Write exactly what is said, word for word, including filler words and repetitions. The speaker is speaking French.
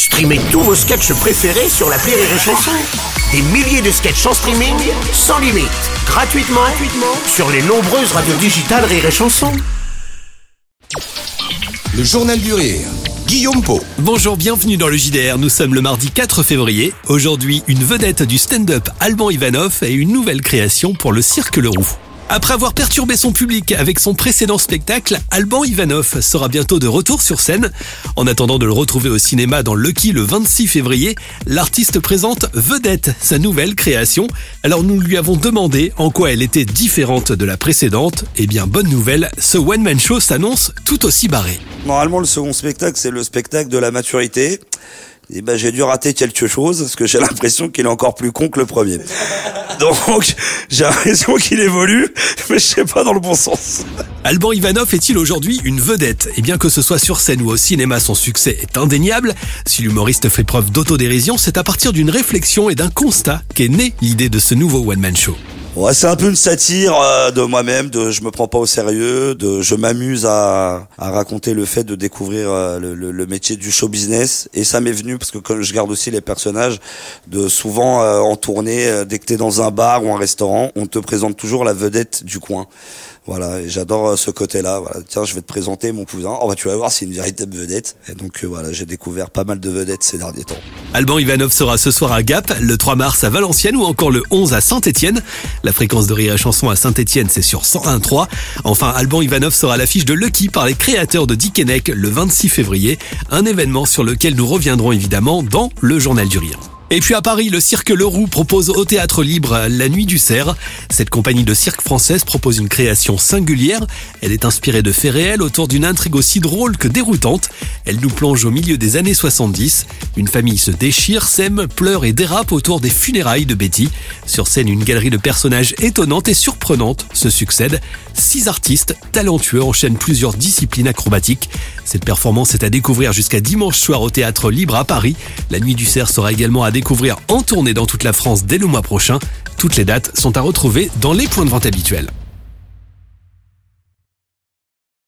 Streamez tous vos sketchs préférés sur l'appli Rire et Chanson. Des milliers de sketchs en streaming, sans limite, gratuitement, gratuitement sur les nombreuses radios digitales Rire et Chanson. Le Journal du Rire, Guillaume Pau. Bonjour, bienvenue dans le J D R. Nous sommes le mardi quatre février. Aujourd'hui, une vedette du stand-up, Alban Ivanov, et une nouvelle création pour le Cirque Le Roux. Après avoir perturbé son public avec son précédent spectacle, Alban Ivanov sera bientôt de retour sur scène. En attendant de le retrouver au cinéma dans Lucky le vingt-six février, l'artiste présente Vedette, sa nouvelle création. Alors nous lui avons demandé en quoi elle était différente de la précédente. Eh bien, bonne nouvelle, ce one-man show s'annonce tout aussi barré. Normalement, le second spectacle, c'est le spectacle de la maturité. Et ben, j'ai dû rater quelque chose, parce que j'ai l'impression qu'il est encore plus con que le premier. Donc, j'ai l'impression qu'il évolue, mais je sais pas dans le bon sens. Alban Ivanov est-il aujourd'hui une vedette ? Et bien que ce soit sur scène ou au cinéma, son succès est indéniable. Si l'humoriste fait preuve d'autodérision, c'est à partir d'une réflexion et d'un constat qu'est née l'idée de ce nouveau one-man show. Ouais, c'est un peu une satire euh, de moi-même, de je me prends pas au sérieux, de je m'amuse à, à raconter le fait de découvrir euh, le, le, le métier du show business. Et ça m'est venu parce que quand je garde aussi les personnages, de souvent euh, en tournée, euh, dès que t'es dans un bar ou un restaurant, on te présente toujours la vedette du coin. Voilà, et j'adore euh, ce côté-là. Voilà, tiens, je vais te présenter mon cousin. Oh bah tu vas voir, c'est une véritable vedette. Et donc euh, voilà, j'ai découvert pas mal de vedettes ces derniers temps. Alban Ivanov sera ce soir à Gap, le trois mars à Valenciennes ou encore le onze à Saint-Étienne. La fréquence de Rire et Chanson à Saint-Étienne, c'est sur cent un virgule trois. Enfin, Alban Ivanov sera à l'affiche de Lucky par les créateurs de Dickeneck le vingt-six février. Un événement sur lequel nous reviendrons évidemment dans le Journal du Rire. Et puis à Paris, le Cirque Le Roux propose au Théâtre Libre La Nuit du Cerf. Cette compagnie de cirque française propose une création singulière. Elle est inspirée de faits réels autour d'une intrigue aussi drôle que déroutante. Elle nous plonge au milieu des années soixante-dix. Une famille se déchire, s'aime, pleure et dérape autour des funérailles de Betty. Sur scène, une galerie de personnages étonnantes et surprenantes se succèdent. Six artistes talentueux enchaînent plusieurs disciplines acrobatiques. Cette performance est à découvrir jusqu'à dimanche soir au Théâtre Libre à Paris. La Nuit du Cerf sera également à découvrir en tournée dans toute la France dès le mois prochain. Toutes les dates sont à retrouver dans les points de vente habituels.